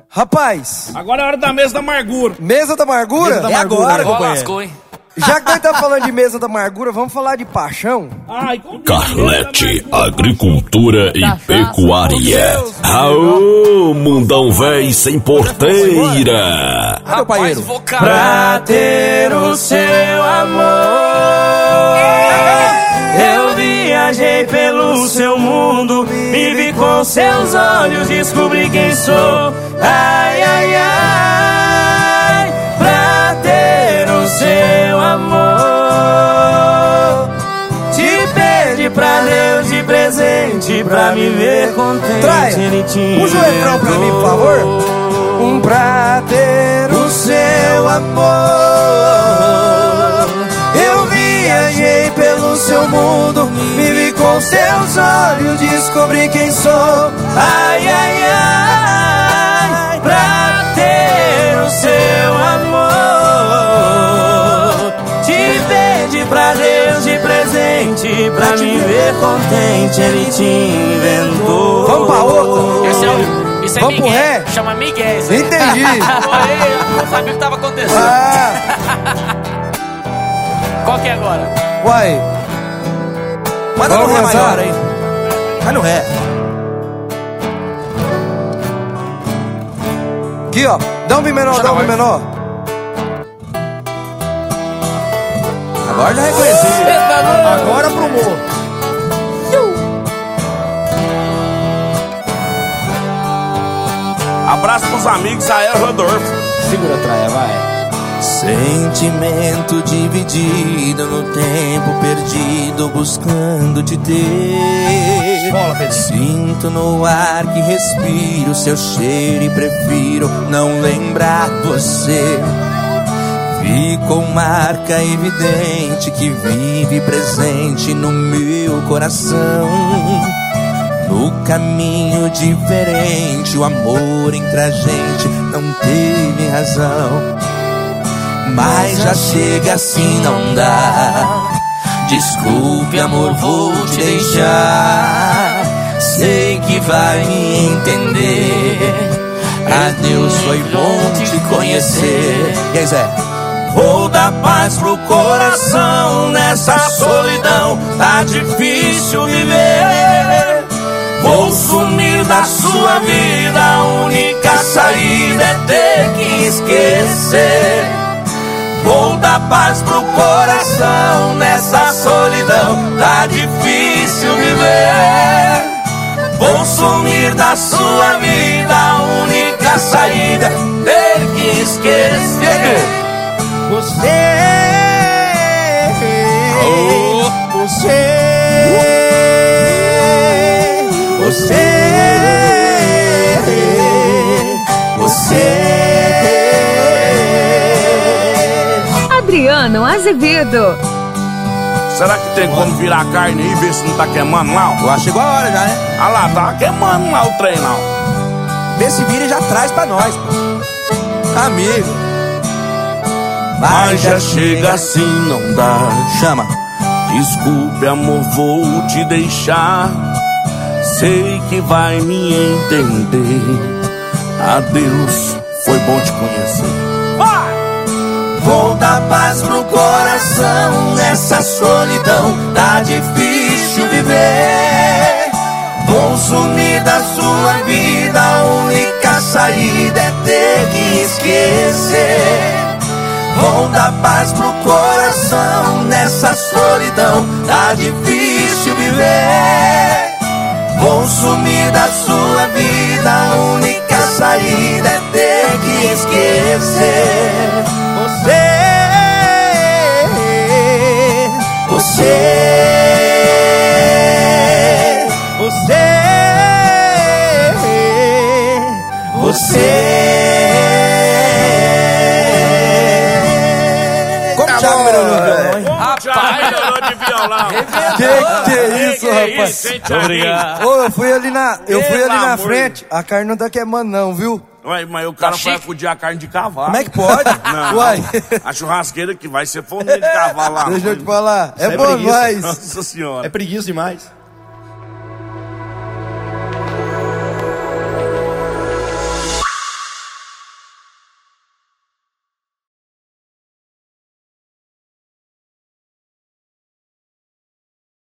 Rapaz. Agora é a hora da mesa da amargura. Mesa da amargura? Mesa da amargura, agora, companheiro. Lascou, hein? Já que nós estamos falando de mesa da amargura, vamos falar de paixão? Ai, Carlete, agricultura e pecuária. Aô, mundão véi sem porteira. Rapaz, vou Pra ter o seu amor, eu viajei pelo seu mundo, me vi com seus olhos, descobri quem sou. Ai, ai, ai, pra ter o seu amor, te pedi pra Deus de presente, pra me ver contente. Traia, Ele te puxa o refrão pra mim, por favor. Pra ter o seu amor, eu viajei pelo seu mundo, me vi com seus olhos, descobri quem sou. Ai, ai, ai, pra ter o seu amor, te pedi pra Deus de presente, pra me ver contente, ele te inventou. Vamos pra outra? Isso é Vamos pro Miguel. ré? Chama Miguel. Isso aí. Entendi. Eu não sabia o que tava acontecendo. Ah, Qual que é agora? uai. Manda no Vamos ré dançar? maior aí. Vai no ré. Aqui, ó. Dá um mi menor, dá um mi menor. Agora já reconheci. Agora pro humor. Abraço pros amigos, Israel Rodolfo. Segura a traia, vai. Sentimento dividido no tempo perdido, buscando te ter. Bola, Pedro. Sinto no ar que respiro seu cheiro e prefiro não lembrar você. Ficou marca evidente que vive presente no meu coração. No caminho diferente, o amor entre a gente não teve razão. Mas já chega assim, não dá. Desculpe, amor, vou te deixar. Sei que vai me entender. Adeus, foi bom te conhecer. E aí, Zé? Vou dar paz pro coração nessa solidão. Tá difícil viver. Vou sumir da sua vida. A única saída é ter que esquecer. Vou dar paz pro coração nessa solidão. Tá difícil viver. Vou sumir da sua vida. A única saída é ter que esquecer. Você, Adriano Azevedo. Será que tem como virar a carne aí e ver se não tá queimando lá? eu acho que chegou a hora já, né? Ah lá, tá queimando lá o trem lá. Vê se vira e já traz pra nós, pô. Amigo. Mas já chega assim, não dá. Chama. Desculpe, amor, vou te deixar. Sei que vai me entender. Adeus, foi bom te conhecer. Vai! Vou dar paz pro coração nessa solidão. Tá difícil viver. Vou sumir da sua vida. A única saída é ter que esquecer. Vou dar paz pro coração nessa solidão. Tá difícil viver. Vou sumir da sua vida. A única saída é ter que esquecer. Você. Como já melhorou de violão, hein? Já melhorou de violão. Que é isso, rapaz? Muito obrigado. Ô, eu fui ali na Pelo amor frente. A carne não tá queimando não, viu? Ué, mas o cara Tá vai chique. acudir a carne de cavalo. Como é que pode? Não, Uai. a churrasqueira que vai ser forneira de cavalo lá. Deixa eu te falar. É é bom preguiça. demais. Nossa senhora. É preguiça demais.